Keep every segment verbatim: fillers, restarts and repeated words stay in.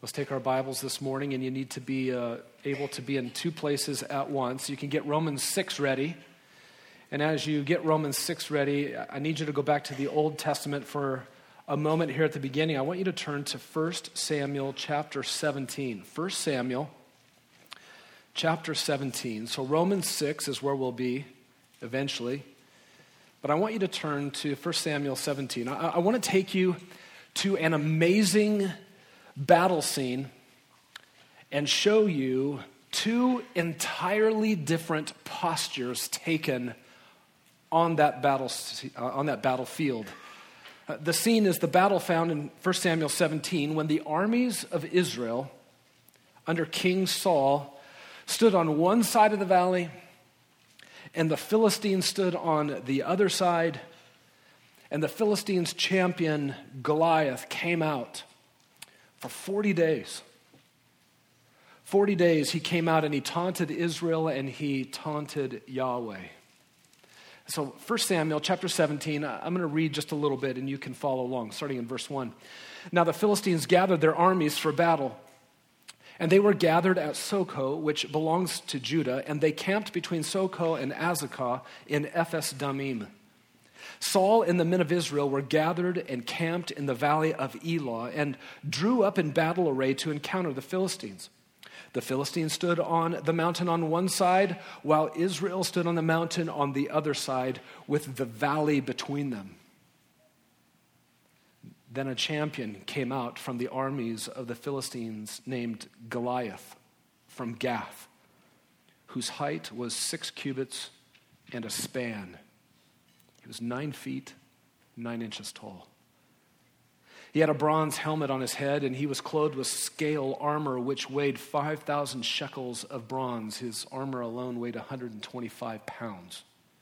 Let's take our Bibles this morning, and you need to be uh, able to be in two places at once. You can get Romans six ready. And as you get Romans six ready, I need you to go back to the Old Testament for a moment here at the beginning. I want you to turn to First Samuel chapter seventeen. First Samuel chapter seventeen. So Romans six is where we'll be eventually. But I want you to turn to First Samuel seventeen. I, I want to take you to an amazing battle scene and show you two entirely different postures taken on that battle uh, on that battlefield. Uh, the scene is the battle found in First Samuel seventeen when the armies of Israel under King Saul stood on one side of the valley and the Philistines stood on the other side, and the Philistines' champion Goliath came out for forty days. forty days he came out and he taunted Israel and he taunted Yahweh. So First Samuel chapter seventeen, I'm going to read just a little bit and you can follow along, starting in verse one. Now the Philistines gathered their armies for battle, and they were gathered at Socoh, which belongs to Judah, and they camped between Socoh and Azekah in Ephes Dammim. Saul and the men of Israel were gathered and camped in the valley of Elah and drew up in battle array to encounter the Philistines. The Philistines stood on the mountain on one side, while Israel stood on the mountain on the other side, with the valley between them. Then a champion came out from the armies of the Philistines named Goliath from Gath, whose height was six cubits and a span. He was nine feet, nine inches tall. He had a bronze helmet on his head, and he was clothed with scale armor, which weighed five thousand shekels of bronze. His armor alone weighed one hundred twenty-five pounds.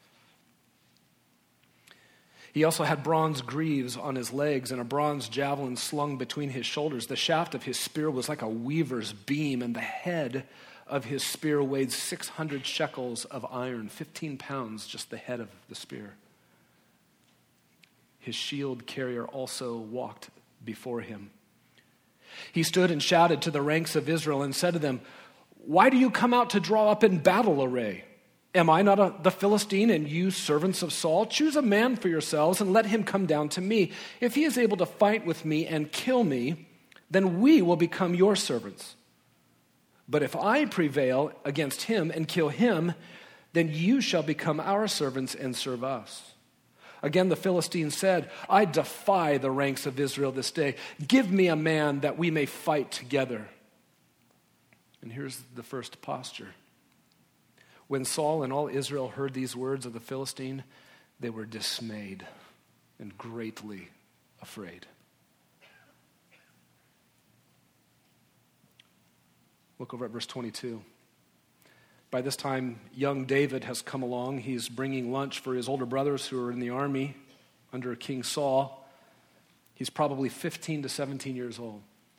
He also had bronze greaves on his legs and a bronze javelin slung between his shoulders. The shaft of his spear was like a weaver's beam, and the head of his spear weighed six hundred shekels of iron, fifteen pounds, just the head of the spear. His shield carrier also walked before him. He stood and shouted to the ranks of Israel and said to them, "Why do you come out to draw up in battle array? Am I not a, the Philistine, and you servants of Saul? Choose a man for yourselves and let him come down to me. If he is able to fight with me and kill me, then we will become your servants. But if I prevail against him and kill him, then you shall become our servants and serve us." Again, the Philistines said, "I defy the ranks of Israel this day. Give me a man that we may fight together." And here's the first posture. When Saul and all Israel heard these words of the Philistine, they were dismayed and greatly afraid. Look over at verse twenty-two. By this time, young David has come along. He's bringing lunch for his older brothers who are in the army under King Saul. He's probably fifteen to seventeen years old.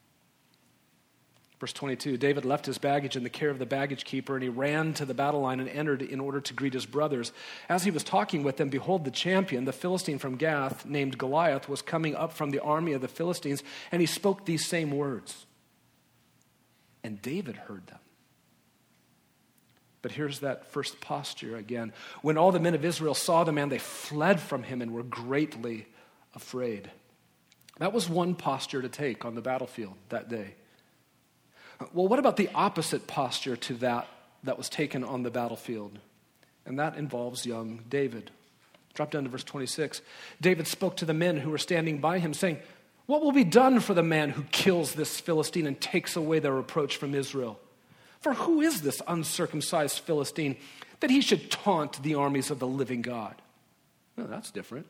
Verse twenty-two, David left his baggage in the care of the baggage keeper, and he ran to the battle line and entered in order to greet his brothers. As he was talking with them, behold, the champion, the Philistine from Gath, named Goliath, was coming up from the army of the Philistines, and he spoke these same words. And David heard them. But here's that first posture again. When all the men of Israel saw the man, they fled from him and were greatly afraid. That was one posture to take on the battlefield that day. Well, what about the opposite posture to that that was taken on the battlefield? And that involves young David. Drop down to verse twenty-six. David spoke to the men who were standing by him, saying, "What will be done for the man who kills this Philistine and takes away the reproach from Israel? For who is this uncircumcised Philistine that he should taunt the armies of the living God?" Well, that's different.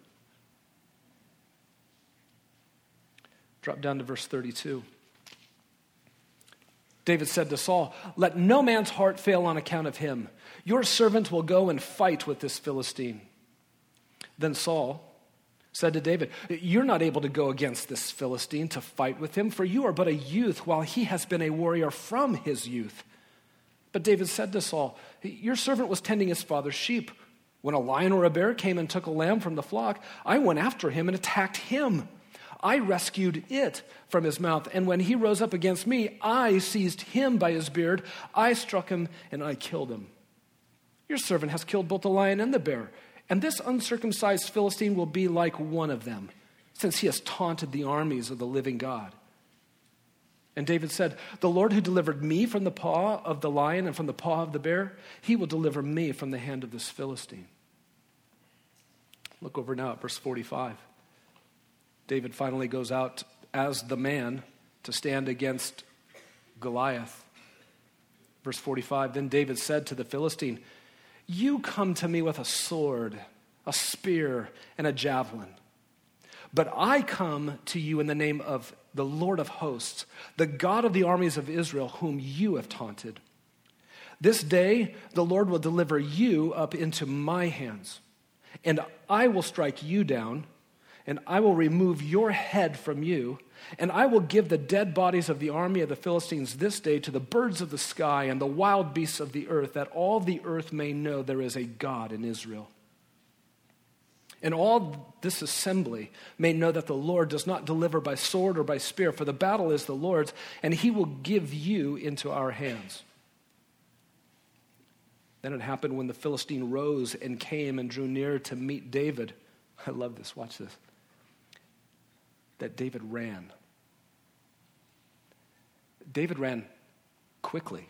Drop down to verse thirty-two. David said to Saul, "Let no man's heart fail on account of him. Your servant will go and fight with this Philistine." Then Saul said to David, "You're not able to go against this Philistine to fight with him, for you are but a youth, while he has been a warrior from his youth." But David said to Saul, "Your servant was tending his father's sheep. When a lion or a bear came and took a lamb from the flock, I went after him and attacked him. I rescued it from his mouth. And when he rose up against me, I seized him by his beard. I struck him and I killed him. Your servant has killed both the lion and the bear. And this uncircumcised Philistine will be like one of them, since he has taunted the armies of the living God. And David said, the Lord who delivered me from the paw of the lion and from the paw of the bear, he will deliver me from the hand of this Philistine. Look over now at verse forty-five. David finally goes out as the man to stand against Goliath. Verse forty-five, then David said to the Philistine, you come to me with a sword, a spear, and a javelin. But I come to you in the name of the Lord of hosts, the God of the armies of Israel, whom you have taunted. This day the Lord will deliver you up into my hands, and I will strike you down, and I will remove your head from you, and I will give the dead bodies of the army of the Philistines this day to the birds of the sky and the wild beasts of the earth, that all the earth may know there is a God in Israel. And all this assembly may know that the Lord does not deliver by sword or by spear, for the battle is the Lord's, and he will give you into our hands. Then it happened when the Philistine rose and came and drew near to meet David. I love this, watch this. That David ran. David ran quickly.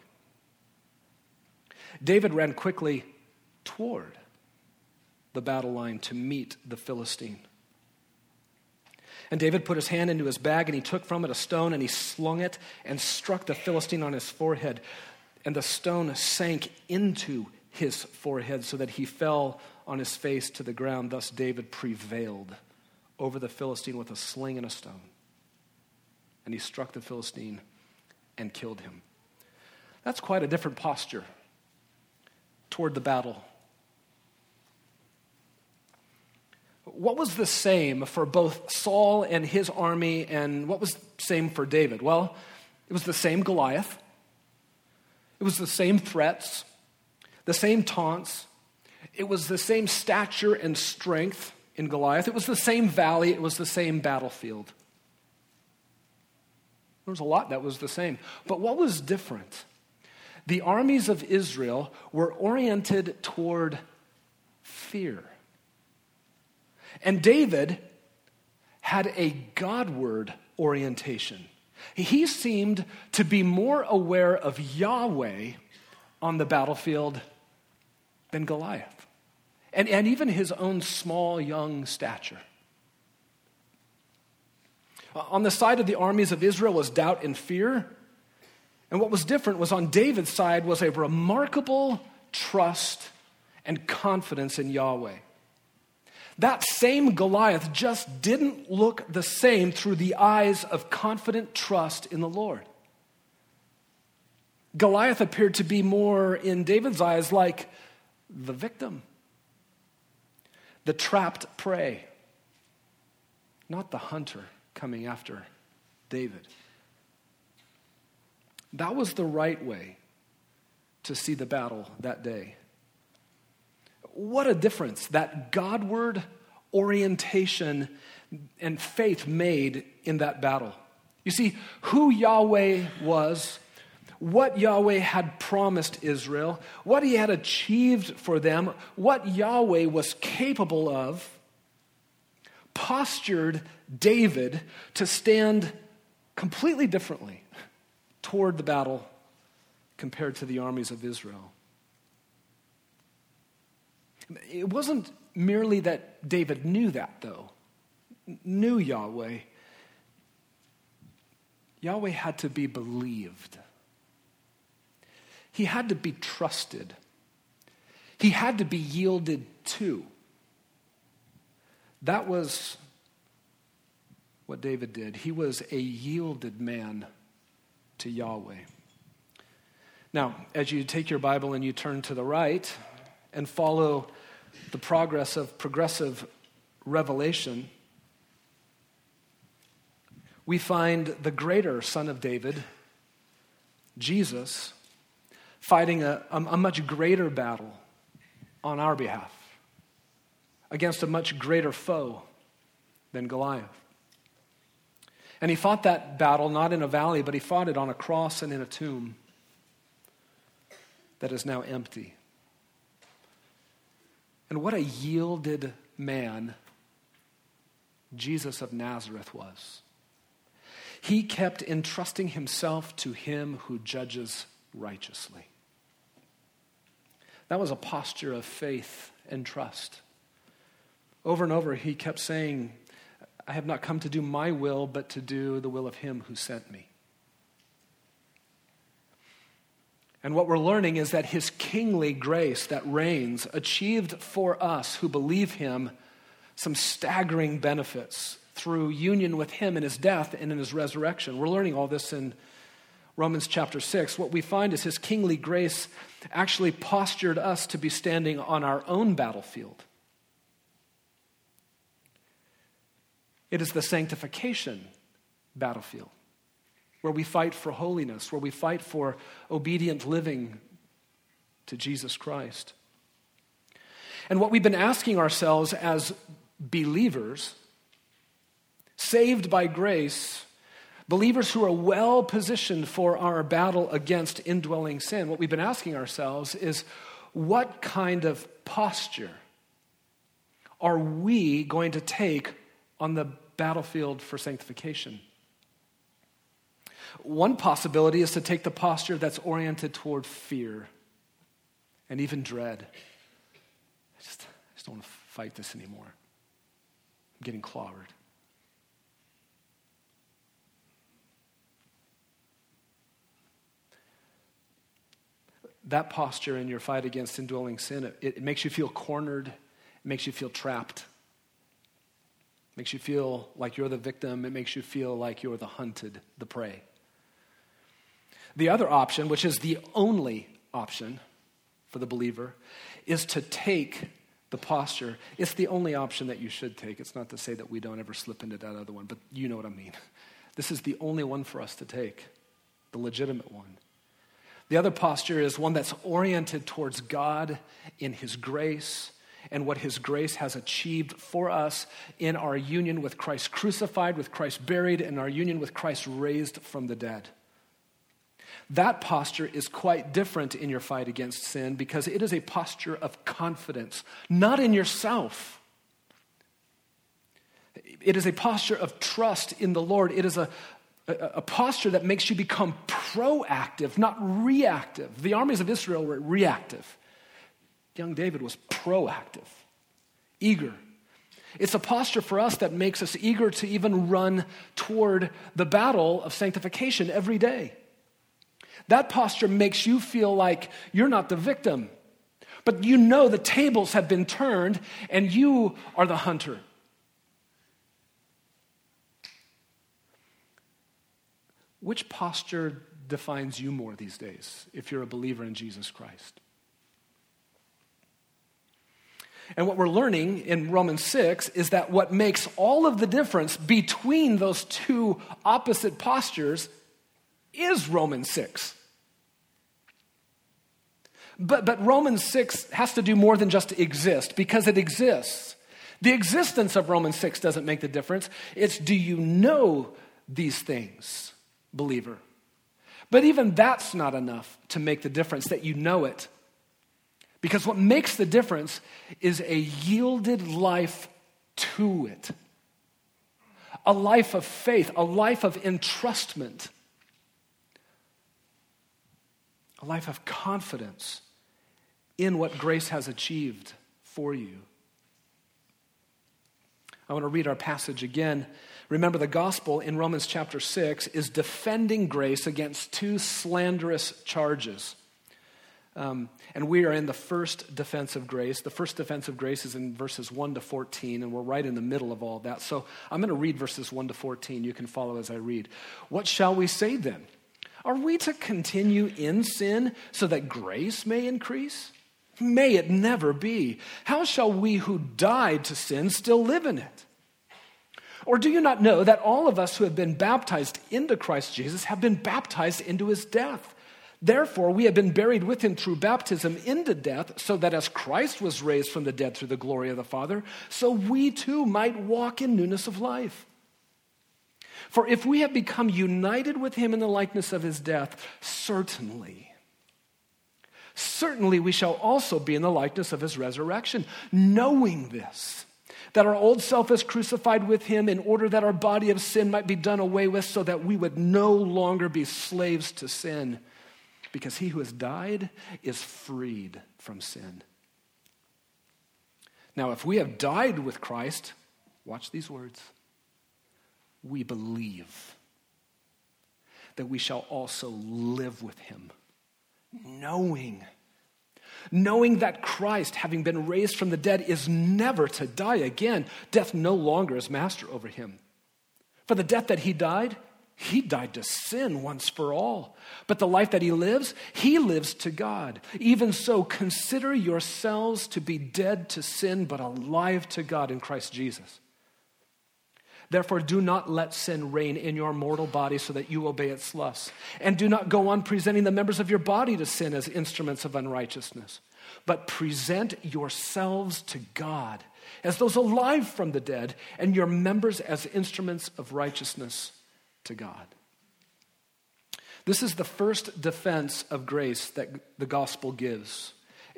David ran quickly toward the battle line to meet the Philistine. And David put his hand into his bag, and he took from it a stone, and he slung it and struck the Philistine on his forehead. And the stone sank into his forehead so that he fell on his face to the ground. Thus David prevailed over the Philistine with a sling and a stone. And he struck the Philistine and killed him. That's quite a different posture toward the battle. What was the same for both Saul and his army, and what was the same for David? Well, it was the same Goliath. It was the same threats, the same taunts. It was the same stature and strength in Goliath. It was the same valley. It was the same battlefield. There was a lot that was the same. But what was different? The armies of Israel were oriented toward fear. And David had a Godward orientation. He seemed to be more aware of Yahweh on the battlefield than Goliath, and, and even his own small, young stature. On the side of the armies of Israel was doubt and fear, and what was different was on David's side was a remarkable trust and confidence in Yahweh. That same Goliath just didn't look the same through the eyes of confident trust in the Lord. Goliath appeared to be more, in David's eyes, like the victim, the trapped prey, not the hunter coming after David. That was the right way to see the battle that day. What a difference that Godward orientation and faith made in that battle. You see, who Yahweh was, what Yahweh had promised Israel, what he had achieved for them, what Yahweh was capable of, postured David to stand completely differently toward the battle compared to the armies of Israel. It wasn't merely that David knew that, though, knew Yahweh. Yahweh had to be believed. He had to be trusted. He had to be yielded to. That was what David did. He was a yielded man to Yahweh. Now, as you take your Bible and you turn to the right and follow the progress of progressive revelation, we find the greater Son of David, Jesus, fighting a, a much greater battle on our behalf against a much greater foe than Goliath. And he fought that battle not in a valley, but he fought it on a cross and in a tomb that is now empty. And what a yielded man Jesus of Nazareth was. He kept entrusting himself to him who judges righteously. That was a posture of faith and trust. Over and over, he kept saying, I have not come to do my will, but to do the will of him who sent me. And what we're learning is that his kingly grace that reigns achieved for us who believe him some staggering benefits through union with him in his death and in his resurrection. We're learning all this in Romans chapter six. What we find is his kingly grace actually postured us to be standing on our own battlefield. It is the sanctification battlefield, where we fight for holiness, where we fight for obedient living to Jesus Christ. And what we've been asking ourselves as believers, saved by grace, believers who are well positioned for our battle against indwelling sin, what we've been asking ourselves is, what kind of posture are we going to take on the battlefield for sanctification? One possibility is to take the posture that's oriented toward fear and even dread. I just, I just don't want to fight this anymore. I'm getting clobbered. That posture in your fight against indwelling sin, it, it makes you feel cornered. It makes you feel trapped. It makes you feel like you're the victim. It makes you feel like you're the hunted, the prey. The other option, which is the only option for the believer, is to take the posture. It's the only option that you should take. It's not to say that we don't ever slip into that other one, but you know what I mean. This is the only one for us to take, the legitimate one. The other posture is one that's oriented towards God in his grace and what his grace has achieved for us in our union with Christ crucified, with Christ buried, and our union with Christ raised from the dead. That posture is quite different in your fight against sin because it is a posture of confidence, not in yourself. It is a posture of trust in the Lord. It is a, a, a posture that makes you become proactive, not reactive. The armies of Israel were reactive. Young David was proactive, eager. It's a posture for us that makes us eager to even run toward the battle of sanctification every day. That posture makes you feel like you're not the victim, but you know the tables have been turned and you are the hunter. Which posture defines you more these days if you're a believer in Jesus Christ? And what we're learning in Romans six is that what makes all of the difference between those two opposite postures is Romans six. But, but Romans six has to do more than just exist, because it exists. The existence of Romans six doesn't make the difference. It's, do you know these things, believer? But even that's not enough to make the difference, that you know it. Because what makes the difference is a yielded life to it. A life of faith, a life of entrustment. A life of confidence in what grace has achieved for you. I want to read our passage again. Remember, the gospel in Romans chapter six is defending grace against two slanderous charges. Um, and we are in the first defense of grace. The first defense of grace is in verses one to fourteen, and we're right in the middle of all that. So I'm going to read verses one to fourteen. You can follow as I read. What shall we say then? Are we to continue in sin so that grace may increase? May it never be. How shall we who died to sin still live in it? Or do you not know that all of us who have been baptized into Christ Jesus have been baptized into his death? Therefore, we have been buried with him through baptism into death, so that as Christ was raised from the dead through the glory of the Father, so we too might walk in newness of life. For if we have become united with him in the likeness of his death, certainly, certainly we shall also be in the likeness of his resurrection, knowing this, that our old self is crucified with him in order that our body of sin might be done away with, so that we would no longer be slaves to sin, because he who has died is freed from sin. Now, if we have died with Christ, watch these words, we believe that we shall also live with him, knowing, knowing that Christ, having been raised from the dead, is never to die again. Death no longer is master over him. For the death that he died, he died to sin once for all. But the life that he lives, he lives to God. Even so, consider yourselves to be dead to sin, but alive to God in Christ Jesus. Therefore, do not let sin reign in your mortal body so that you obey its lusts. And do not go on presenting the members of your body to sin as instruments of unrighteousness. But present yourselves to God as those alive from the dead, and your members as instruments of righteousness to God. This is the first defense of grace that the gospel gives.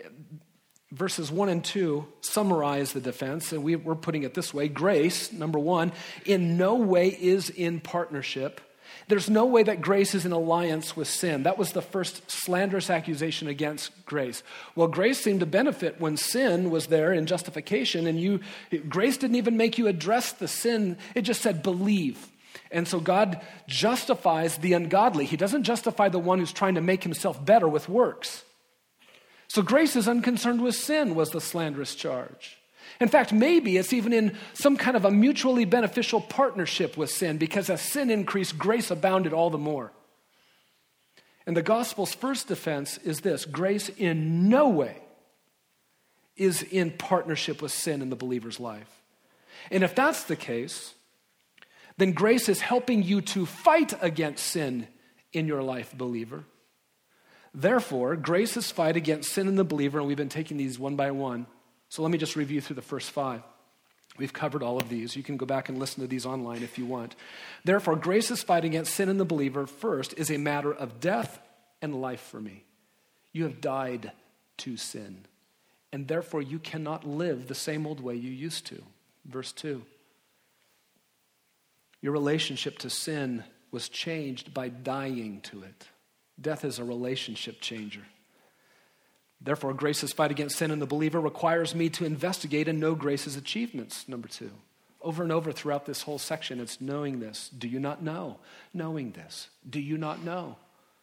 Verses one and two summarize the defense, and we, we're putting it this way. Grace, number one, in no way is in partnership. There's no way that grace is in alliance with sin. That was the first slanderous accusation against grace. Well, grace seemed to benefit when sin was there in justification, and you, grace didn't even make you address the sin. It just said believe. And so God justifies the ungodly. He doesn't justify the one who's trying to make himself better with works. So grace is unconcerned with sin, was the slanderous charge. In fact, maybe it's even in some kind of a mutually beneficial partnership with sin, because as sin increased, grace abounded all the more. And the gospel's first defense is this: grace in no way is in partnership with sin in the believer's life. And if that's the case, then grace is helping you to fight against sin in your life, believer. Therefore, grace's fight against sin in the believer, and we've been taking these one by one. So let me just review through the first five. We've covered all of these. You can go back and listen to these online if you want. Therefore, grace's fight against sin in the believer, first, is a matter of death and life for me. You have died to sin, and therefore you cannot live the same old way you used to. Verse two. Your relationship to sin was changed by dying to it. Death is a relationship changer. Therefore, grace's fight against sin in the believer requires me to investigate and know grace's achievements, number two. Over and over throughout this whole section, it's knowing this. Do you not know? Knowing this. Do you not know?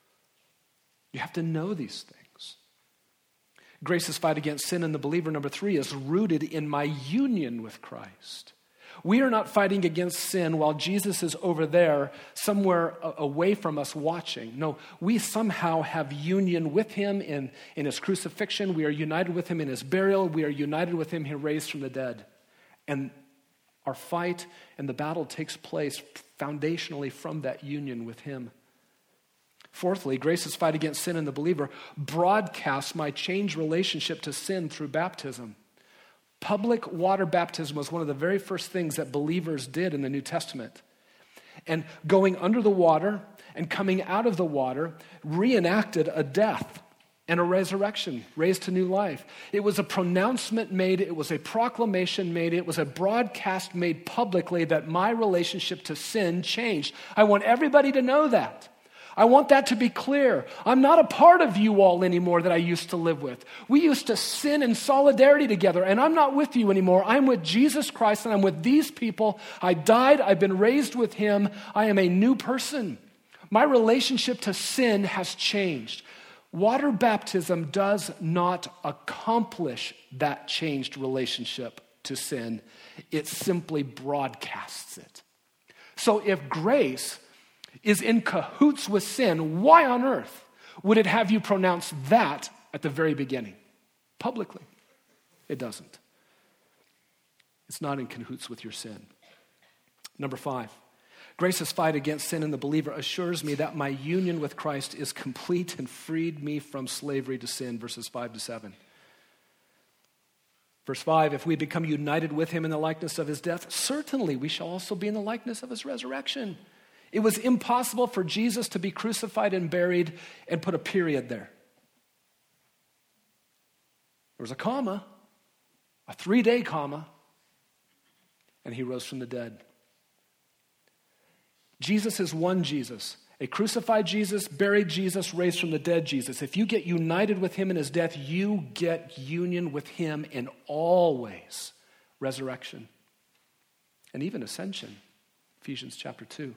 You have to know these things. Grace's fight against sin in the believer, number three, is rooted in my union with Christ. We are not fighting against sin while Jesus is over there somewhere away from us watching. No, we somehow have union with him in, in his crucifixion. We are united with him in his burial. We are united with him, he raised from the dead. And our fight and the battle takes place foundationally from that union with him. Fourthly, grace's fight against sin in the believer broadcasts my changed relationship to sin through baptism. Public water baptism was one of the very first things that believers did in the New Testament. And going under the water and coming out of the water reenacted a death and a resurrection, raised to new life. It was a pronouncement made, it was a proclamation made, it was a broadcast made publicly that my relationship to sin changed. I want everybody to know that. I want that to be clear. I'm not a part of you all anymore that I used to live with. We used to sin in solidarity together, and I'm not with you anymore. I'm with Jesus Christ, and I'm with these people. I died. I've been raised with him. I am a new person. My relationship to sin has changed. Water baptism does not accomplish that changed relationship to sin. It simply broadcasts it. So if grace is in cahoots with sin, why on earth would it have you pronounce that at the very beginning? Publicly. It doesn't. It's not in cahoots with your sin. Number five, grace's fight against sin in the believer assures me that my union with Christ is complete and freed me from slavery to sin, verses five to seven. Verse five, if we become united with him in the likeness of his death, certainly we shall also be in the likeness of his resurrection. It was impossible for Jesus to be crucified and buried and put a period there. There was a comma, a three-day comma, and he rose from the dead. Jesus is one Jesus, a crucified Jesus, buried Jesus, raised from the dead Jesus. If you get united with him in his death, you get union with him in all ways. Resurrection and even ascension, Ephesians chapter two.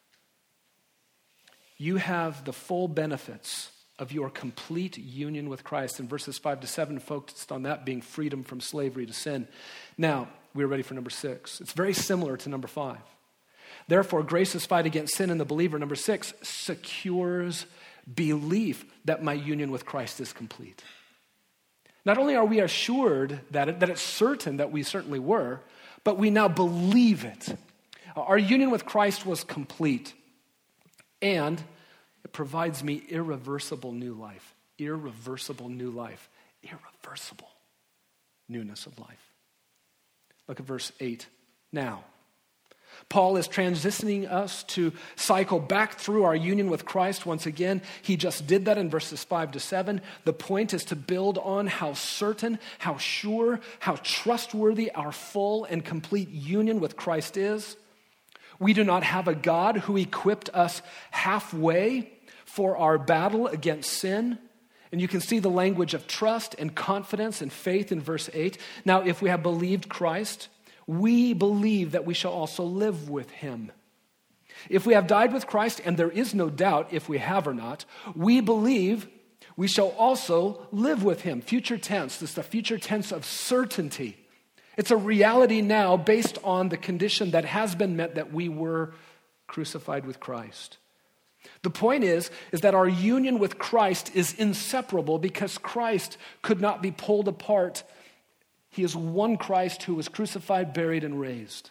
You have the full benefits of your complete union with Christ. And verses five to seven focused on that being freedom from slavery to sin. Now, we're ready for number six. It's very similar to number five. Therefore, grace's fight against sin in the believer, number six, secures belief that my union with Christ is complete. Not only are we assured that, it, that it's certain that we certainly were, but we now believe it. Our union with Christ was complete. And it provides me irreversible new life. Irreversible new life. Irreversible newness of life. Look at verse eight. Now, Paul is transitioning us to cycle back through our union with Christ once again. He just did that in verses five to seven. The point is to build on how certain, how sure, how trustworthy our full and complete union with Christ is. We do not have a God who equipped us halfway for our battle against sin. And you can see the language of trust and confidence and faith in verse eight. Now, if we have believed Christ, we believe that we shall also live with him. If we have died with Christ, and there is no doubt if we have or not, we believe we shall also live with him. Future tense, this is the future tense of certainty. It's a reality now based on the condition that has been met that we were crucified with Christ. The point is, is that our union with Christ is inseparable because Christ could not be pulled apart. He is one Christ who was crucified, buried, and raised.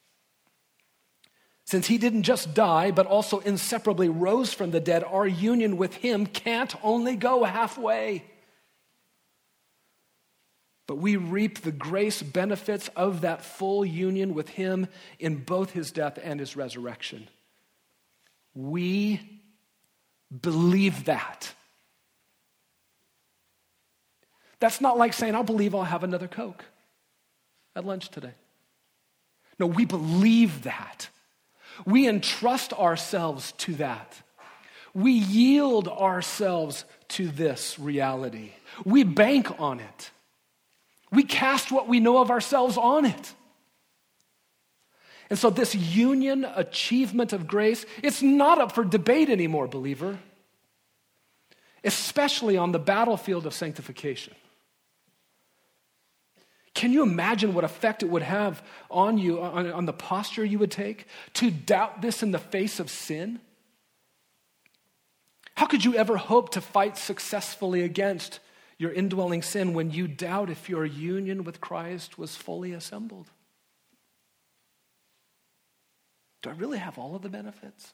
Since he didn't just die, but also inseparably rose from the dead, our union with him can't only go halfway. But we reap the grace benefits of that full union with him in both his death and his resurrection. We believe that. That's not like saying, I'll believe I'll have another Coke at lunch today. No, we believe that. We entrust ourselves to that. We yield ourselves to this reality. We bank on it. We cast what we know of ourselves on it. And so this union achievement of grace, it's not up for debate anymore, believer. Especially on the battlefield of sanctification. Can you imagine what effect it would have on you, on, on the posture you would take to doubt this in the face of sin? How could you ever hope to fight successfully against your indwelling sin when you doubt if your union with Christ was fully assembled? Do I really have all of the benefits?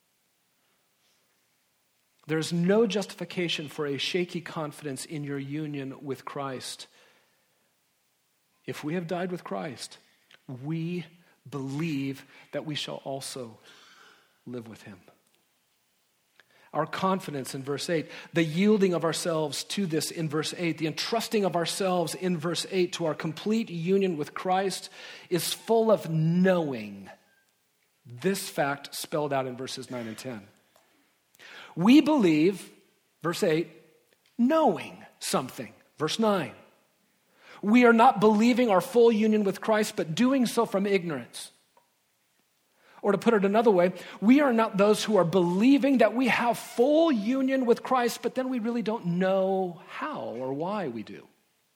There's no justification for a shaky confidence in your union with Christ. If we have died with Christ, we believe that we shall also live with him. Our confidence in verse eight, the yielding of ourselves to this in verse eight, the entrusting of ourselves in verse eight to our complete union with Christ is full of knowing. This fact spelled out in verses nine and ten. We believe, verse eight, knowing something. Verse nine. We are not believing our full union with Christ, but doing so from ignorance. Or to put it another way, we are not those who are believing that we have full union with Christ, but then we really don't know how or why we do.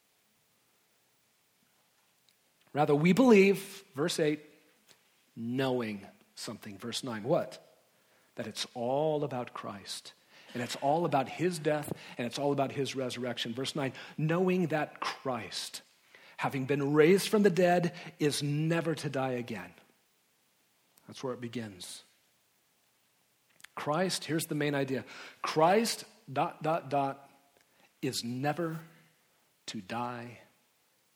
Rather, we believe, verse eight, knowing something. Verse nine, what? That it's all about Christ. And it's all about his death, and it's all about his resurrection. Verse nine, knowing that Christ, having been raised from the dead, is never to die again. That's where it begins. Christ, here's the main idea. Christ, dot, dot, dot, is never to die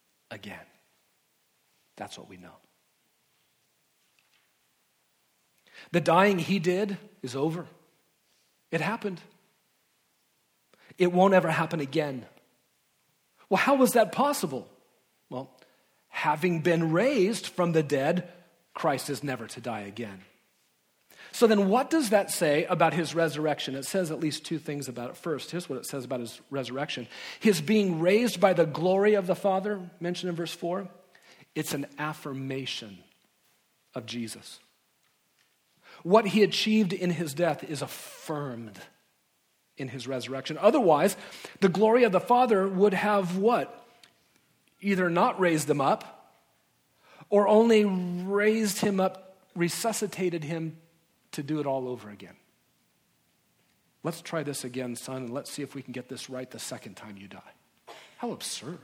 again. That's what we know. The dying he did is over. It happened. It won't ever happen again. Well, how was that possible? Well, having been raised from the dead, Christ is never to die again. So then what does that say about his resurrection? It says at least two things about it. First, here's what it says about his resurrection. His being raised by the glory of the Father, mentioned in verse four, it's an affirmation of Jesus. What he achieved in his death is affirmed in his resurrection. Otherwise, the glory of the Father would have what? Either not raised him up, or only raised him up, resuscitated him to do it all over again. Let's try this again, son, and let's see if we can get this right the second time you die. How absurd.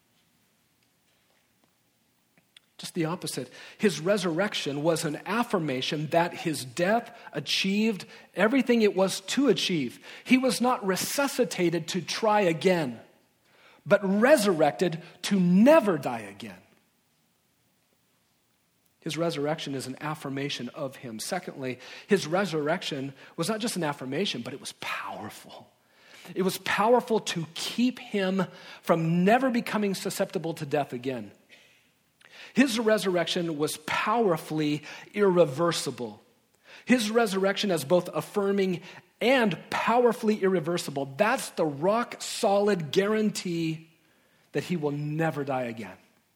Just the opposite. His resurrection was an affirmation that his death achieved everything it was to achieve. He was not resuscitated to try again, but resurrected to never die again. His resurrection is an affirmation of him. Secondly, his resurrection was not just an affirmation, but it was powerful. It was powerful to keep him from never becoming susceptible to death again. His resurrection was powerfully irreversible. His resurrection as both affirming and powerfully irreversible. That's the rock solid guarantee that he will never die again.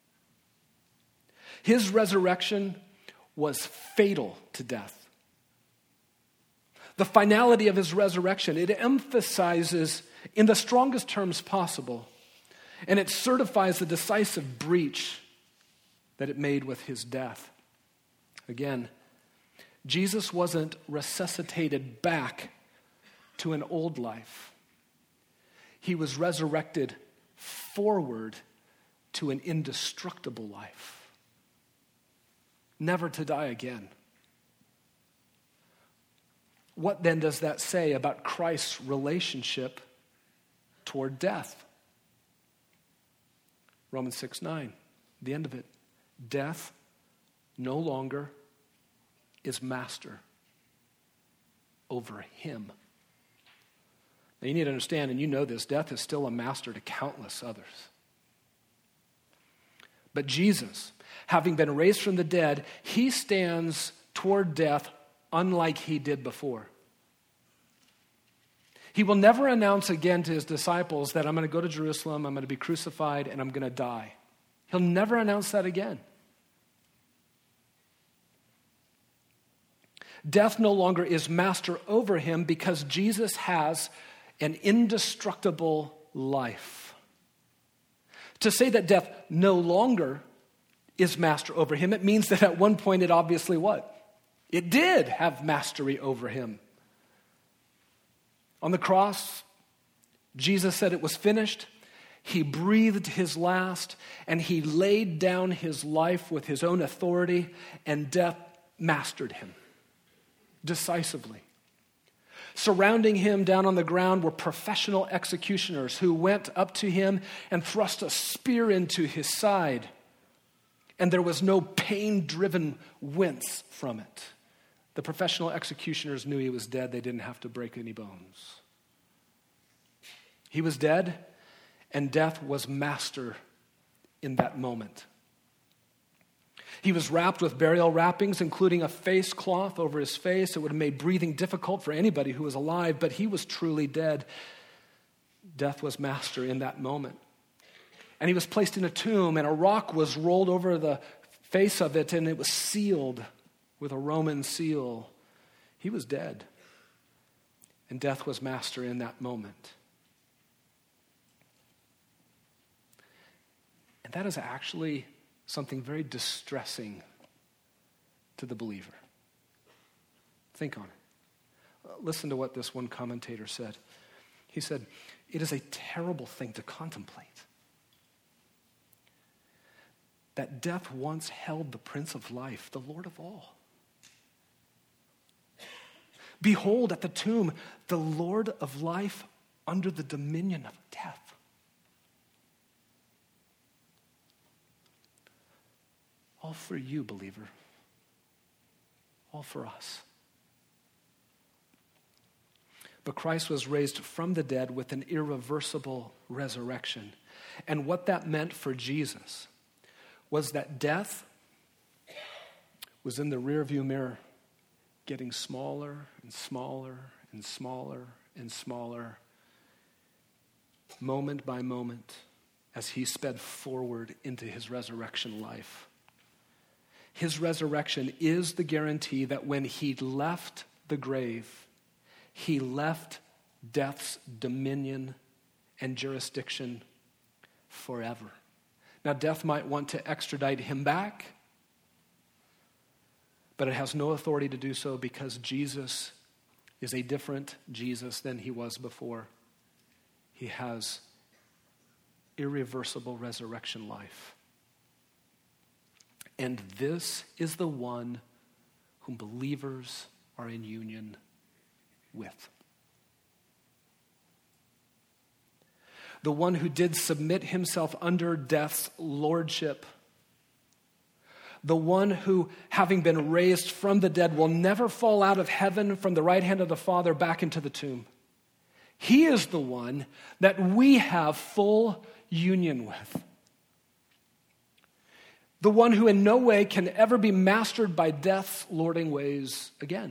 His resurrection was fatal to death. The finality of his resurrection, it emphasizes in the strongest terms possible, and it certifies the decisive breach that it made with his death. Again, Jesus wasn't resuscitated back to an old life. He was resurrected forward to an indestructible life. Never to die again. What then does that say about Christ's relationship toward death? Romans six nine, the end of it. Death no longer is master over him. Now you need to understand, and you know this, death is still a master to countless others. But Jesus, having been raised from the dead, he stands toward death unlike he did before. He will never announce again to his disciples that I'm going to go to Jerusalem, I'm going to be crucified, and I'm going to die. He'll never announce that again. Death no longer is master over him because Jesus has an indestructible life. To say that death no longer is master over him, it means that at one point it obviously what? It did have mastery over him. On the cross, Jesus said it was finished. He breathed his last, and he laid down his life with his own authority, and death mastered him decisively. Surrounding him down on the ground were professional executioners who went up to him and thrust a spear into his side. And there was no pain-driven wince from it. The professional executioners knew he was dead. They didn't have to break any bones. He was dead, and death was master in that moment. He was wrapped with burial wrappings, including a face cloth over his face. It would have made breathing difficult for anybody who was alive, but he was truly dead. Death was master in that moment. And he was placed in a tomb, and a rock was rolled over the face of it, and it was sealed with a Roman seal. He was dead, and death was master in that moment. And that is actually something very distressing to the believer. Think on it. Listen to what this one commentator said. He said, "It is a terrible thing to contemplate that death once held the Prince of Life, the Lord of all. Behold, at the tomb, the Lord of life under the dominion of death. All for you, believer. all for us. But Christ was raised from the dead with an irreversible resurrection. And what that meant for Jesus was that death was in the rearview mirror, getting smaller and smaller and smaller and smaller, moment by moment, as he sped forward into his resurrection life. His resurrection is the guarantee that when he left the grave, he left death's dominion and jurisdiction forever. Now, death might want to extradite him back, but it has no authority to do so because Jesus is a different Jesus than he was before. He has irreversible resurrection life. And this is the one whom believers are in union with. The one who did submit himself under death's lordship. The one who, having been raised from the dead, will never fall out of heaven from the right hand of the Father back into the tomb. He is the one that we have full union with. The one who in no way can ever be mastered by death's lording ways again.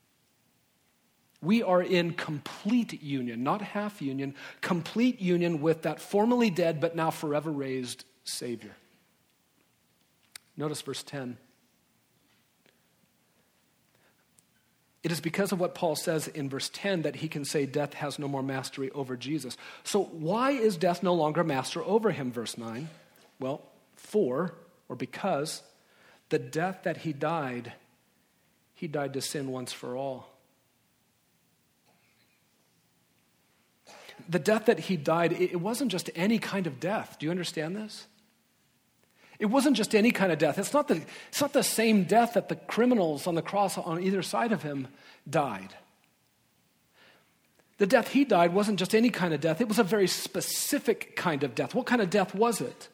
We are in complete union, not half union, complete union with that formerly dead but now forever raised Savior. Notice verse ten. It is because of what Paul says in verse ten that he can say death has no more mastery over Jesus. So why is death no longer master over him, verse nine? Well, for, or because, the death that he died, he died to sin once for all. The death that he died, it wasn't just any kind of death. Do you understand this? It wasn't just any kind of death. It's not the, it's not the same death that the criminals on the cross on either side of him died. The death he died wasn't just any kind of death. It was a very specific kind of death. What kind of death was it?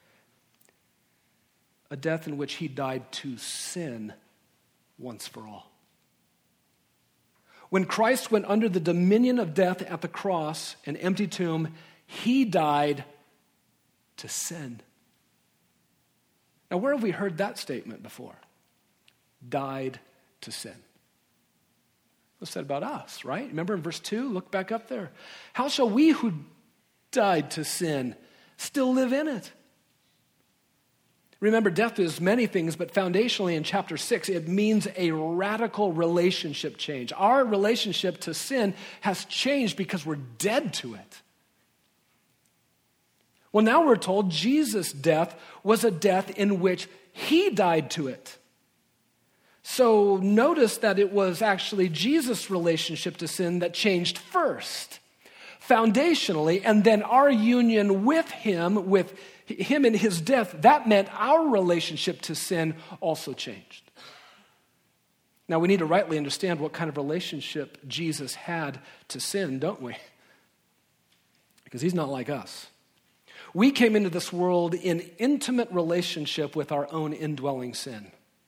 A death in which he died to sin once for all. When Christ went under the dominion of death at the cross, an empty tomb, he died to sin. Now, where have we heard that statement before? Died to sin. It was said about us, right? Remember in verse two? Look back up there. How shall we who died to sin still live in it? Remember, death is many things, but foundationally in chapter six, it means a radical relationship change. Our relationship to sin has changed because we're dead to it. Well, now we're told Jesus' death was a death in which he died to it. So notice that it was actually Jesus' relationship to sin that changed first, foundationally, and then our union with him, with him in his death, that meant our relationship to sin also changed. Now, we need to rightly understand what kind of relationship Jesus had to sin, don't we? Because he's not like us. We came into this world in intimate relationship with our own indwelling sin.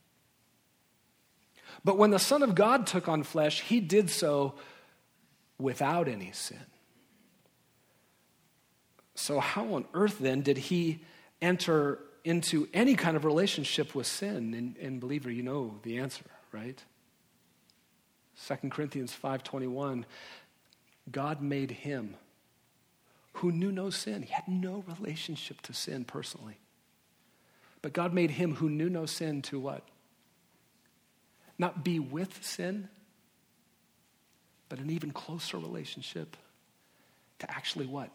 But when the Son of God took on flesh, he did so without any sin. So how on earth then did he enter into any kind of relationship with sin? And, and believer, you know the answer, right? Second Corinthians five twenty-one, God made him who knew no sin. He had no relationship to sin personally. But God made him who knew no sin to what? Not be with sin, but an even closer relationship to actually what?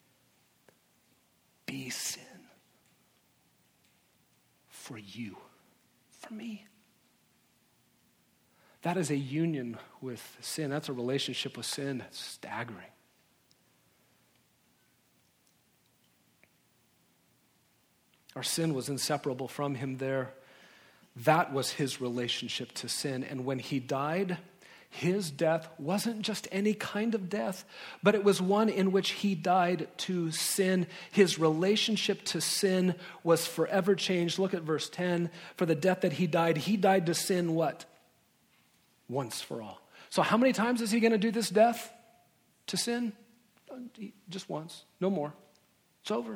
Be sin. For you. For me. That is a union with sin. That's a relationship with sin that's staggering. Our sin was inseparable from him there. That was his relationship to sin. And when he died, his death wasn't just any kind of death, but it was one in which he died to sin. His relationship to sin was forever changed. Look at verse ten. For the death that he died, he died to sin what? once for all. So how many times is he going to do this death to sin? Just once, no more. It's over.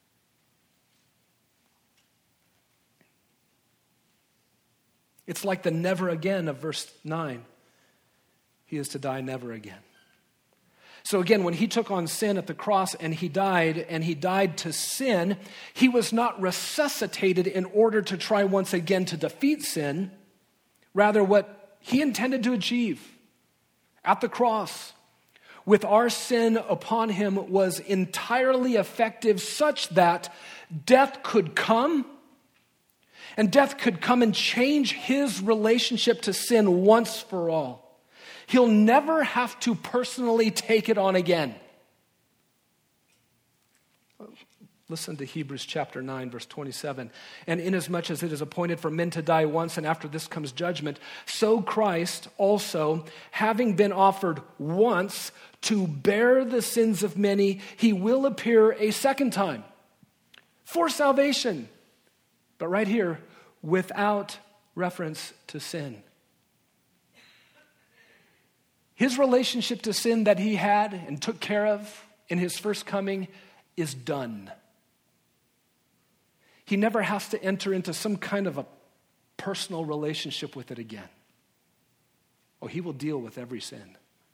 It's like the never again of verse nine. He is to die never again. So again, when he took on sin at the cross and he died, and he died to sin, he was not resuscitated in order to try once again to defeat sin. Rather, what he intended to achieve at the cross with our sin upon him was entirely effective, such that death could come, and death could come and change his relationship to sin once for all. He'll never have to personally take it on again. Listen to Hebrews chapter nine, verse twenty-seven. And inasmuch as it is appointed for men to die once, and after this comes judgment, so Christ also, having been offered once to bear the sins of many, he will appear a second time for salvation. But right here, without reference to sin. His relationship to sin that he had and took care of in his first coming is done. He never has to enter into some kind of a personal relationship with it again. Oh, he will deal with every sin.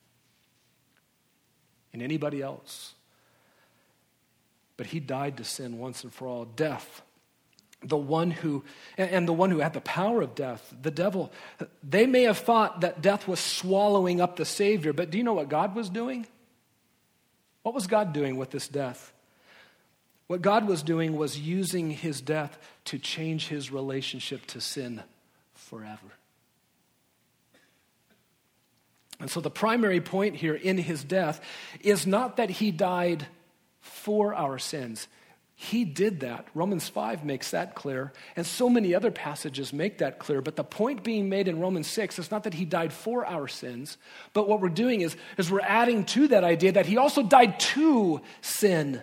And anybody else. But he died to sin once and for all. Death, the one who, and the one who had the power of death, the devil, they may have thought that death was swallowing up the Savior, but do you know what God was doing? What was God doing with this death? What God was doing was using his death to change his relationship to sin forever. And so the primary point here in his death is not that he died for our sins. He did that. Romans five makes that clear, and so many other passages make that clear. But the point being made in Romans six is not that he died for our sins, but what we're doing is, is we're adding to that idea that he also died to sin.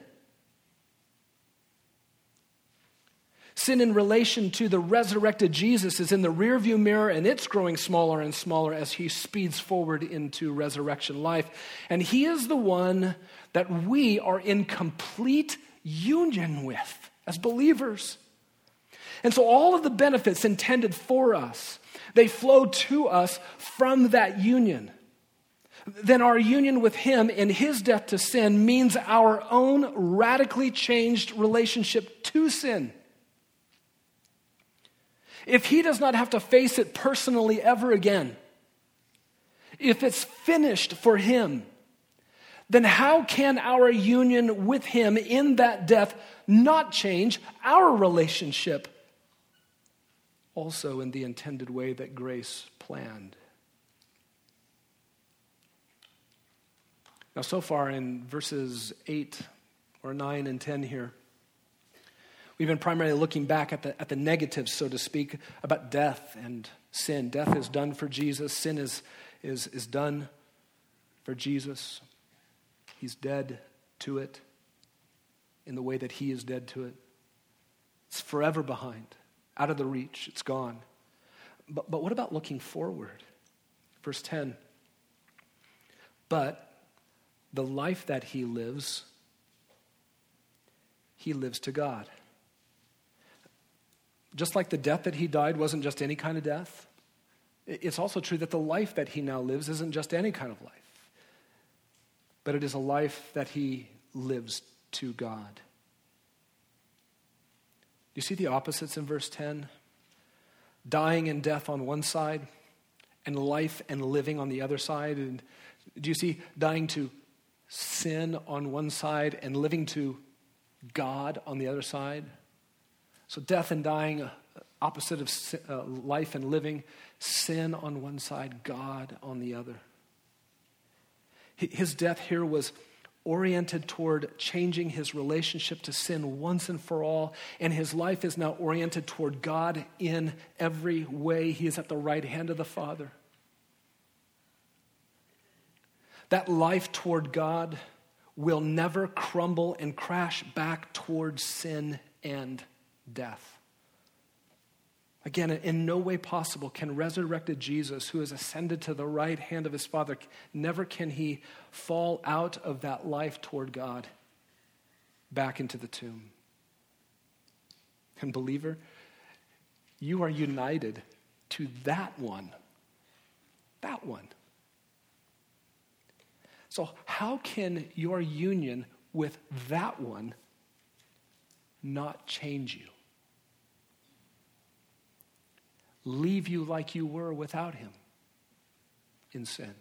Sin in relation to the resurrected Jesus is in the rearview mirror, and it's growing smaller and smaller as he speeds forward into resurrection life. And he is the one that we are in complete union with as believers. And so all of the benefits intended for us, they flow to us from that union. Then our union with him in his death to sin means our own radically changed relationship to sin. If he does not have to face it personally ever again, if it's finished for him, then how can our union with him in that death not change our relationship also in the intended way that grace planned? Now, so far in verses eight or nine and ten here, we've been primarily looking back at the, at the negatives, so to speak, about death and sin. Death is done for Jesus. Sin is, is, is done for Jesus. He's dead to it in the way that he is dead to it. It's forever behind, out of the reach. It's gone. But, but what about looking forward? Verse ten. But the life that he lives, he lives to God. Just like the death that he died wasn't just any kind of death, it's also true that the life that he now lives isn't just any kind of life, but it is a life that he lives to God. Do you see the opposites in verse ten? Dying and death on one side, and life and living on the other side. And do you see dying to sin on one side and living to God on the other side? So death and dying, opposite of sin, uh, life and living, sin on one side, God on the other. His death here was oriented toward changing his relationship to sin once and for all, and his life is now oriented toward God in every way. He is at the right hand of the Father. That life toward God will never crumble and crash back towards sin and death. Again, in no way possible can resurrected Jesus, who has ascended to the right hand of his Father, never can he fall out of that life toward God back into the tomb. And believer, you are united to that one. That one. So how can your union with that one not change you? Leave you like you were without him in sin?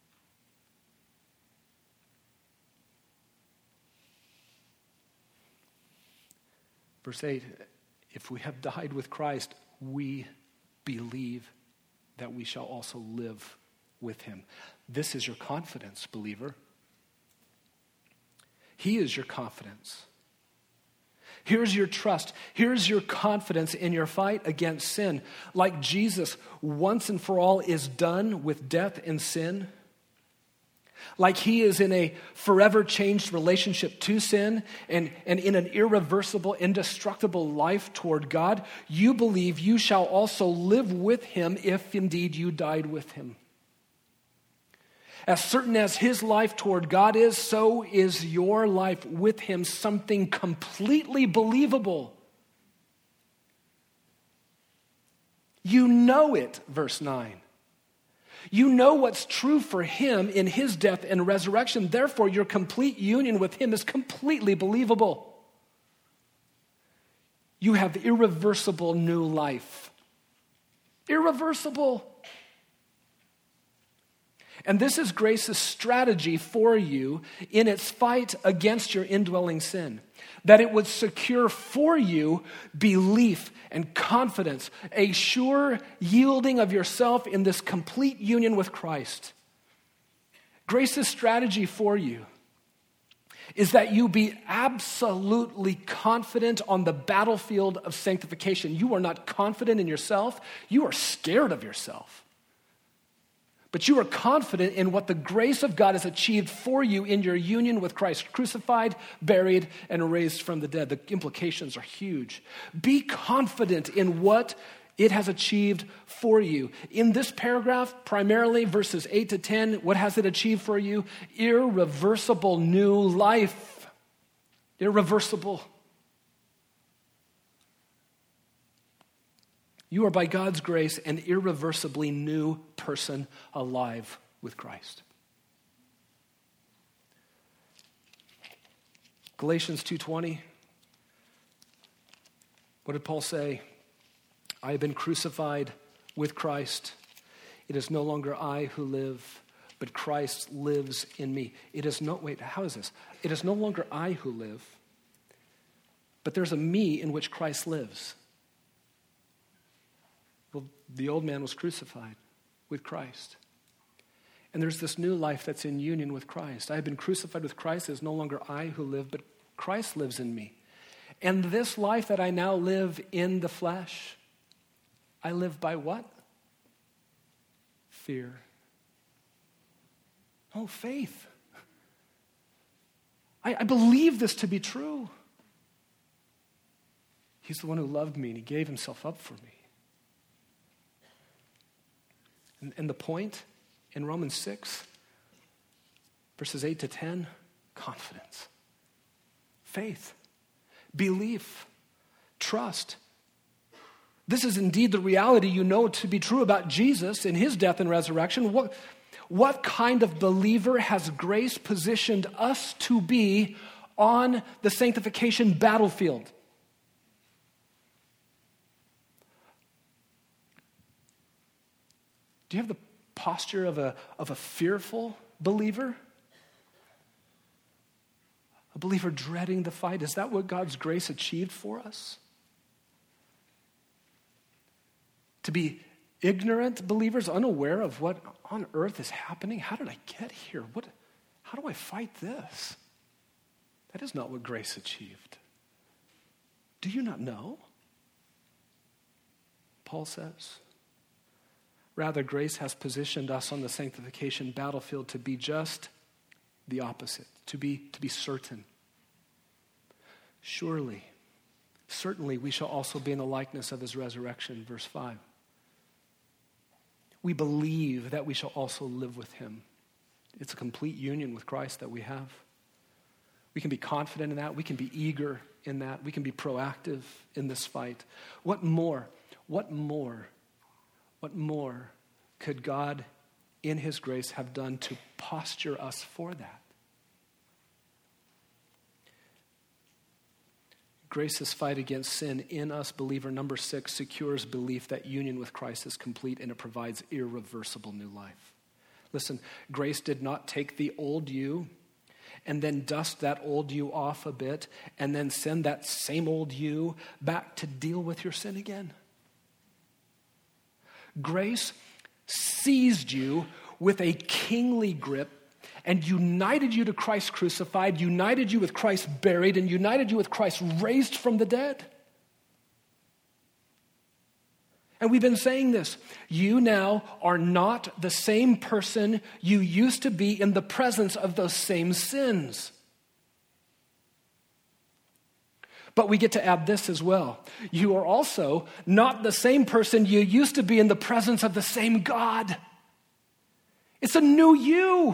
Verse eight, if we have died with Christ, we believe that we shall also live with him. This is your confidence, believer. He is your confidence. Here's your trust. Here's your confidence in your fight against sin. Like Jesus once and for all is done with death and sin, like he is in a forever changed relationship to sin and, and in an irreversible, indestructible life toward God, you believe you shall also live with him if indeed you died with him. As certain as his life toward God is, so is your life with him something completely believable. You know it, verse nine. You know what's true for him in his death and resurrection. Therefore, your complete union with him is completely believable. You have irreversible new life. Irreversible. And this is grace's strategy for you in its fight against your indwelling sin. That it would secure for you belief and confidence, a sure yielding of yourself in this complete union with Christ. Grace's strategy for you is that you be absolutely confident on the battlefield of sanctification. You are not confident in yourself, you are scared of yourself. But you are confident in what the grace of God has achieved for you in your union with Christ, crucified, buried, and raised from the dead. The implications are huge. Be confident in what it has achieved for you. In this paragraph, primarily verses eight to ten, what has it achieved for you? Irreversible new life. Irreversible. You are by God's grace an irreversibly new person alive with Christ. Galatians two twenty. What did Paul say? I have been crucified with Christ. It is no longer I who live, but Christ lives in me. It is no, wait, how is this? It is no longer I who live, but there's a me in which Christ lives. Well, the old man was crucified with Christ. And there's this new life that's in union with Christ. I have been crucified with Christ. It is no longer I who live, but Christ lives in me. And this life that I now live in the flesh, I live by what? Fear. Oh, faith. I, I believe this to be true. He's the one who loved me and he gave himself up for me. And, and the point in Romans six, verses eight to ten, confidence, faith, belief, trust. This is indeed the reality you know to be true about Jesus in his death and resurrection. What, what kind of believer has grace positioned us to be on the sanctification battlefield? Do you have the posture of a, of a fearful believer? A believer dreading the fight? Is that what God's grace achieved for us? To be ignorant believers, unaware of what on earth is happening? How did I get here? What? How do I fight this? That is not what grace achieved. Do you not know? Paul says. Rather, grace has positioned us on the sanctification battlefield to be just the opposite, to be, to be certain. Surely, certainly we shall also be in the likeness of his resurrection, verse five. We believe that we shall also live with him. It's a complete union with Christ that we have. We can be confident in that. We can be eager in that. We can be proactive in this fight. What more? What more? What more could God in his grace have done to posture us for that? Grace's fight against sin in us, believer, number six, secures belief that union with Christ is complete and it provides irreversible new life. Listen, grace did not take the old you and then dust that old you off a bit and then send that same old you back to deal with your sin again. Grace seized you with a kingly grip and united you to Christ crucified, united you with Christ buried, and united you with Christ raised from the dead. And we've been saying this. You now are not the same person you used to be in the presence of those same sins. But we get to add this as well. You are also not the same person you used to be in the presence of the same God. It's a new you.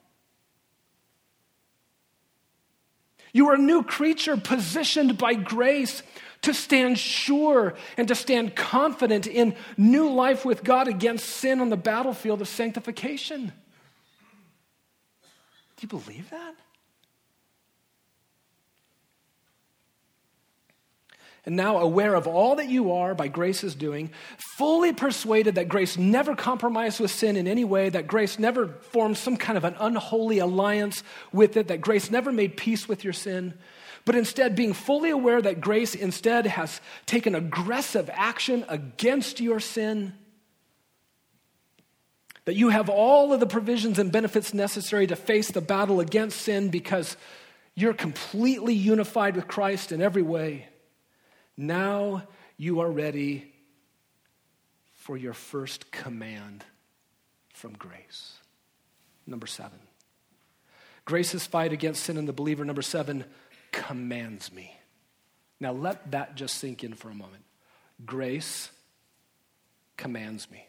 You are a new creature positioned by grace to stand sure and to stand confident in new life with God against sin on the battlefield of sanctification. Do you believe that? And now, aware of all that you are by grace's doing, fully persuaded that grace never compromised with sin in any way, that grace never formed some kind of an unholy alliance with it, that grace never made peace with your sin, but instead being fully aware that grace instead has taken aggressive action against your sin, that you have all of the provisions and benefits necessary to face the battle against sin because you're completely unified with Christ in every way. Now you are ready for your first command from grace. Number seven. Grace's fight against sin in the believer, number seven, commands me. Now let that just sink in for a moment. Grace commands me.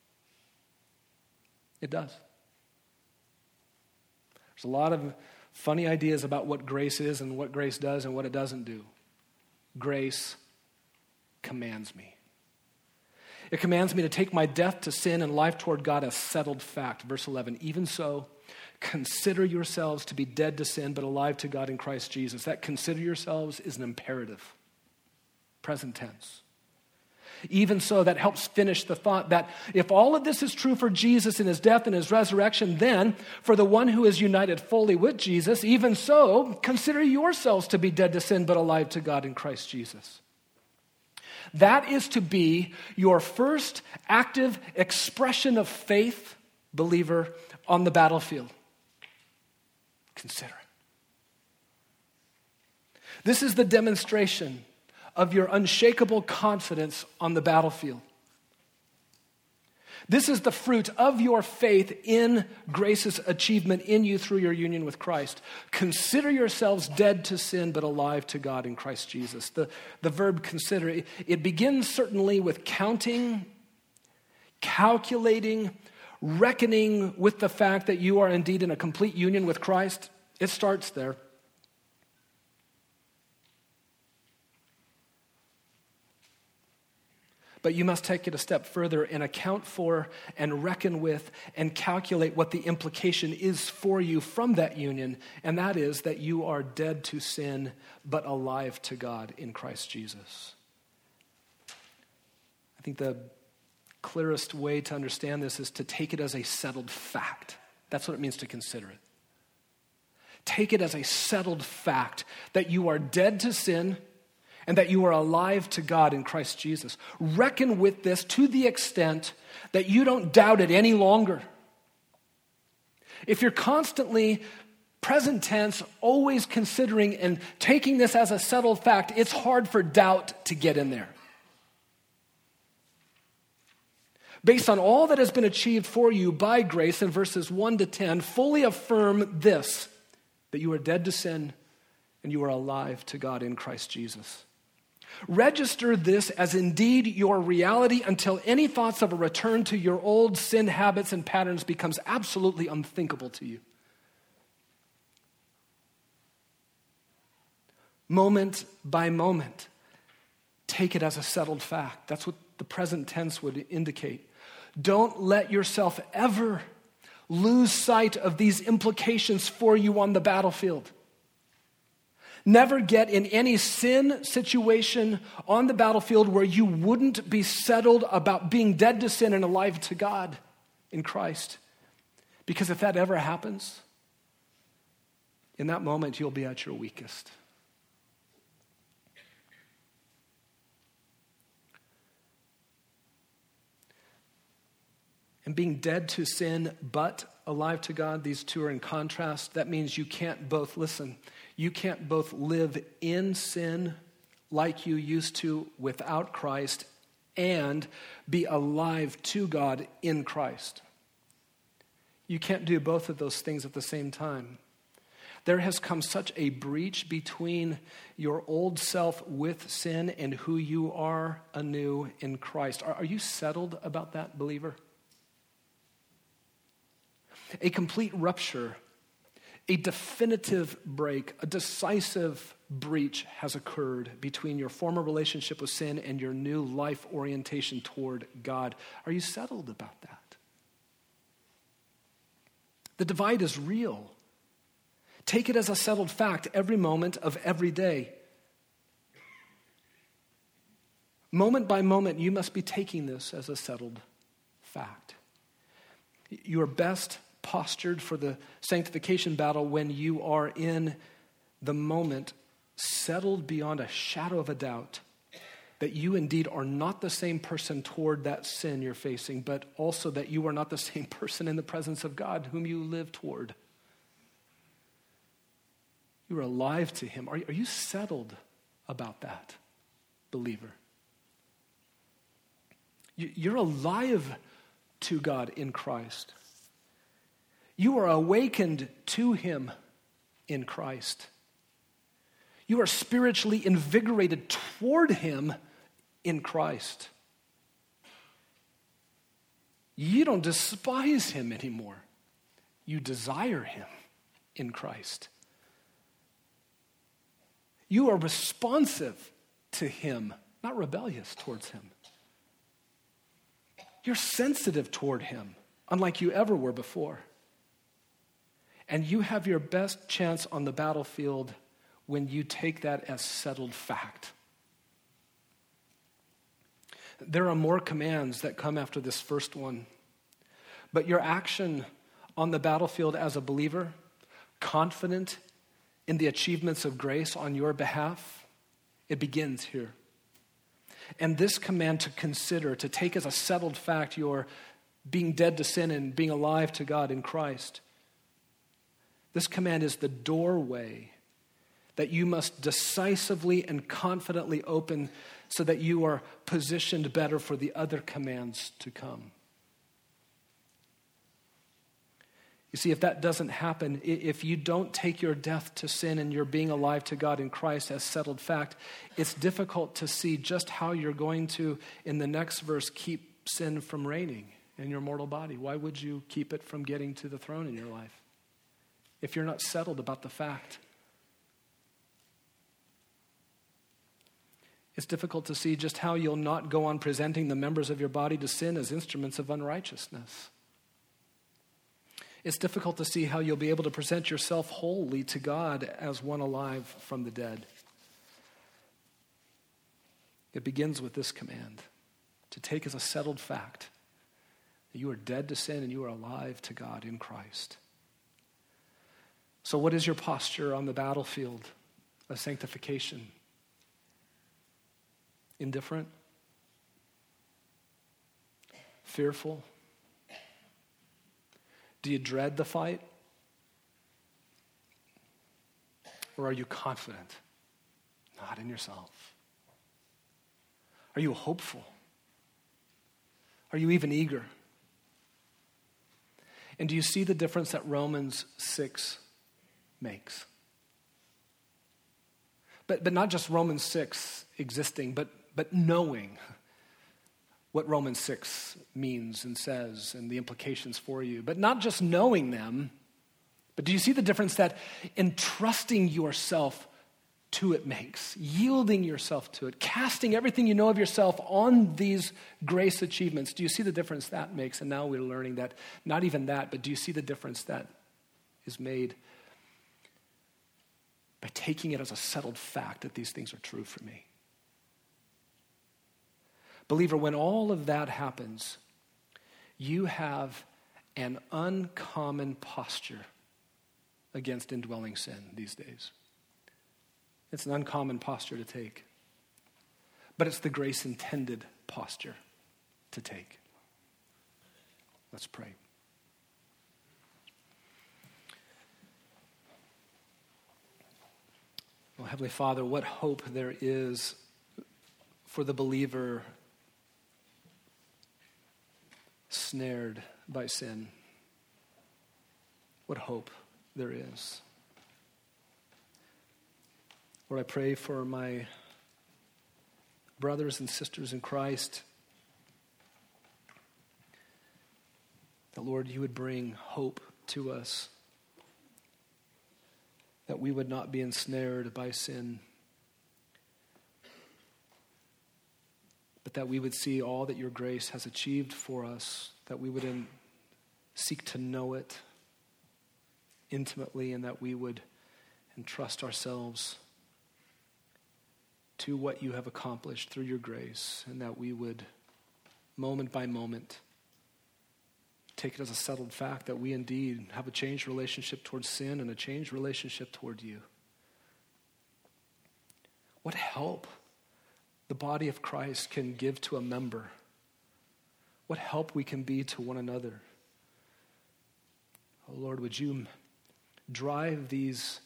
It does. There's a lot of funny ideas about what grace is and what grace does and what it doesn't do. Grace commands me. It commands me to take my death to sin and life toward God as settled fact. Verse eleven, even so, consider yourselves to be dead to sin, but alive to God in Christ Jesus. That consider yourselves is an imperative, present tense. Even so, that helps finish the thought that if all of this is true for Jesus in his death and his resurrection, then for the one who is united fully with Jesus, even so, consider yourselves to be dead to sin but alive to God in Christ Jesus. That is to be your first active expression of faith, believer, on the battlefield. Consider it. This is the demonstration of your unshakable confidence on the battlefield. This is the fruit of your faith in grace's achievement in you through your union with Christ. Consider yourselves dead to sin, but alive to God in Christ Jesus. The, the verb consider, it, it begins certainly with counting, calculating, reckoning with the fact that you are indeed in a complete union with Christ. It starts there. But you must take it a step further and account for and reckon with and calculate what the implication is for you from that union, and that is that you are dead to sin but alive to God in Christ Jesus. I think the clearest way to understand this is to take it as a settled fact. That's what it means to consider it. Take it as a settled fact that you are dead to sin and that you are alive to God in Christ Jesus. Reckon with this to the extent that you don't doubt it any longer. If you're constantly, present tense, always considering and taking this as a settled fact, it's hard for doubt to get in there. Based on all that has been achieved for you by grace in verses one to ten, fully affirm this, that you are dead to sin and you are alive to God in Christ Jesus. Register this as indeed your reality until any thoughts of a return to your old sin habits and patterns becomes absolutely unthinkable to you. Moment by moment, take it as a settled fact. That's what the present tense would indicate. Don't let yourself ever lose sight of these implications for you on the battlefield. Never get in any sin situation on the battlefield where you wouldn't be settled about being dead to sin and alive to God in Christ. Because if that ever happens, in that moment you'll be at your weakest. And being dead to sin but alive to God, these two are in contrast. That means you can't both, listen, you can't both live in sin like you used to without Christ and be alive to God in Christ. You can't do both of those things at the same time. There has come such a breach between your old self with sin and who you are anew in Christ. Are, are you settled about that, believer? A complete rupture, a definitive break, a decisive breach has occurred between your former relationship with sin and your new life orientation toward God. Are you settled about that? The divide is real. Take it as a settled fact every moment of every day. Moment by moment, you must be taking this as a settled fact. You are best postured for the sanctification battle when you are in the moment settled beyond a shadow of a doubt that you indeed are not the same person toward that sin you're facing, but also that you are not the same person in the presence of God whom you live toward. You are alive to him. Are, are you settled about that, believer? You, you're alive to God in Christ. You are awakened to him in Christ. You are spiritually invigorated toward him in Christ. You don't despise him anymore. You desire him in Christ. You are responsive to him, not rebellious towards him. You're sensitive toward him, unlike you ever were before. And you have your best chance on the battlefield when you take that as settled fact. There are more commands that come after this first one. But your action on the battlefield as a believer, confident in the achievements of grace on your behalf, it begins here. And this command to consider, to take as a settled fact your being dead to sin and being alive to God in Christ, this command is the doorway that you must decisively and confidently open so that you are positioned better for the other commands to come. You see, if that doesn't happen, if you don't take your death to sin and your being alive to God in Christ as settled fact, it's difficult to see just how you're going to, in the next verse, keep sin from reigning in your mortal body. Why would you keep it from getting to the throne in your life if you're not settled about the fact? It's difficult to see just how you'll not go on presenting the members of your body to sin as instruments of unrighteousness. It's difficult to see how you'll be able to present yourself wholly to God as one alive from the dead. It begins with this command, to take as a settled fact that you are dead to sin and you are alive to God in Christ. So what is your posture on the battlefield of sanctification? Indifferent? Fearful? Do you dread the fight? Or are you confident? Not in yourself. Are you hopeful? Are you even eager? And do you see the difference that Romans six makes? But, but not just Romans six existing, but, but knowing what Romans six means and says and the implications for you. But not just knowing them, but do you see the difference that entrusting yourself to it makes? Yielding yourself to it, casting everything you know of yourself on these grace achievements. Do you see the difference that makes? And now we're learning that not even that, but do you see the difference that is made by taking it as a settled fact that these things are true for me? Believer, when all of that happens, you have an uncommon posture against indwelling sin these days. It's an uncommon posture to take. But it's the grace-intended posture to take. Let's pray. Oh, Heavenly Father, what hope there is for the believer snared by sin. What hope there is. Lord, I pray for my brothers and sisters in Christ that, Lord, you would bring hope to us, that we would not be ensnared by sin, but that we would see all that your grace has achieved for us, that we would in, seek to know it intimately, and that we would entrust ourselves to what you have accomplished through your grace, and that we would, moment by moment, take it as a settled fact that we indeed have a changed relationship towards sin and a changed relationship toward you. What help the body of Christ can give to a member. What help we can be to one another. Oh Lord, would you drive these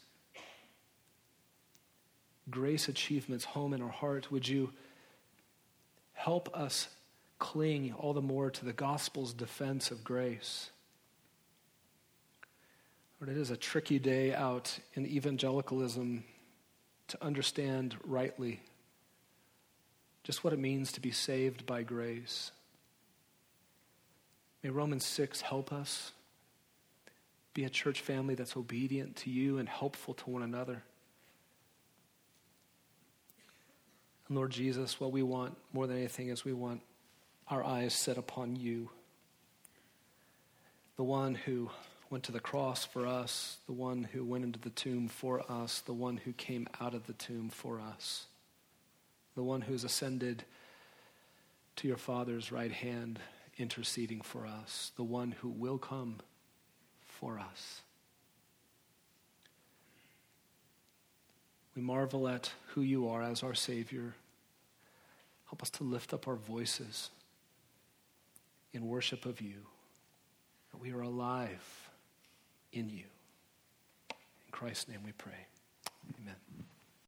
grace achievements home in our heart? Would you help us cling all the more to the gospel's defense of grace? Lord, it is a tricky day out in evangelicalism to understand rightly just what it means to be saved by grace. May Romans six help us be a church family that's obedient to you and helpful to one another. And Lord Jesus, what we want more than anything is we want our eyes set upon you, the one who went to the cross for us, the one who went into the tomb for us, the one who came out of the tomb for us, the one who's ascended to your Father's right hand, interceding for us, the one who will come for us. We marvel at who you are as our Savior. Help us to lift up our voices in worship of you, that we are alive in you. In Christ's name we pray. Amen.